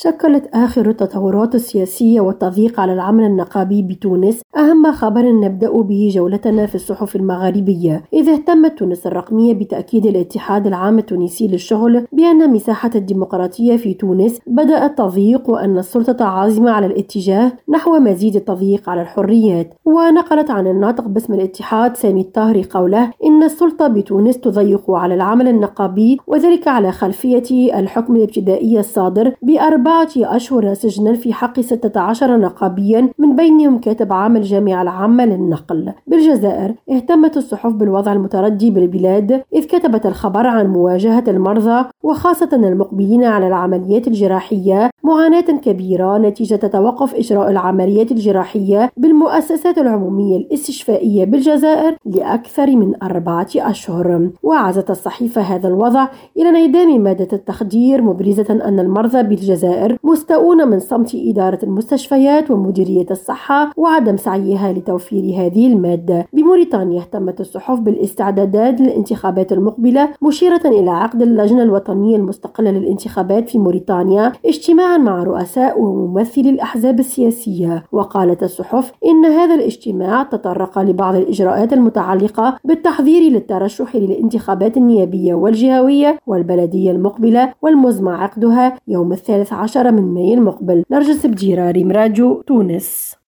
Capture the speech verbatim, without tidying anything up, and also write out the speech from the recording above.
شكلت آخر التطورات السياسية والتضييق على العمل النقابي بتونس أهم خبر نبدأ به جولتنا في الصحف المغاربية، إذ اهتمت تونس الرقمية بتأكيد الاتحاد العام التونسي للشغل بأن مساحة الديمقراطية في تونس بدأت تضيق، وأن السلطة عازمة على الاتجاه نحو مزيد التضييق على الحريات. ونقلت عن الناطق باسم الاتحاد سامي الطاهري قوله إن السلطة بتونس تضيق على العمل النقابي، وذلك على خلفية الحكم الابتدائي الصادر بأربعة أشهر سجنا في حق ستة عشر نقابيا من بينهم كاتب عام الجامعة العامة للنقل. بالجزائر اهتمت الصحف بالوضع المتردي بالبلاد، إذ كتبت الخبر عن مواجهة المرضى وخاصة المقبلين على العمليات الجراحية معاناة كبيرة نتيجة توقف إجراء العمليات الجراحية بالمؤسسات العمومية الاستشفائية بالجزائر لأكثر من أربعة أشهر. وعزت الصحيفة هذا الوضع إلى انعدام مادة التخدير، مبرزة أن المرضى بالجزائر مستاءون من صمت إدارة المستشفيات ومديرية الصحة وعدم سعيها لتوفير هذه المادة. بموريتانيا اهتمت الصحف بالاستعدادات للانتخابات المقبلة، مشيرة إلى عقد اللجنة الوطنية المستقلة للانتخابات في موريتانيا اجتماعا مع رؤساء وممثلي الأحزاب السياسية. وقالت الصحف إن هذا الاجتماع تطرق لبعض الإجراءات المتعلقة بالتحضير للترشح للانتخابات النيابية والجهوية والبلدية المقبلة، والمزمع عقدها يوم الثالث عشر من مايو المقبل. نرجس بديراري، مراديو تونس.